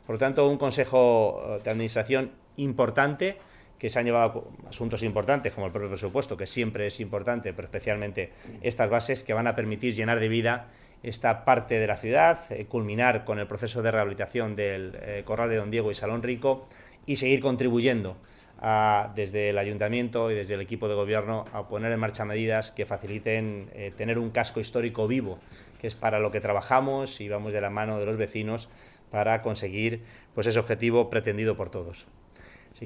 Por lo tanto, un consejo de administración importante, que se han llevado asuntos importantes como el propio presupuesto, que siempre es importante, pero especialmente estas bases que van a permitir llenar de vida esta parte de la ciudad, culminar con el proceso de rehabilitación del Corral de Don Diego y Salón Rico y seguir contribuyendo desde el Ayuntamiento y desde el equipo de gobierno a poner en marcha medidas que faciliten tener un casco histórico vivo, que es para lo que trabajamos y vamos de la mano de los vecinos para conseguir pues ese objetivo pretendido por todos.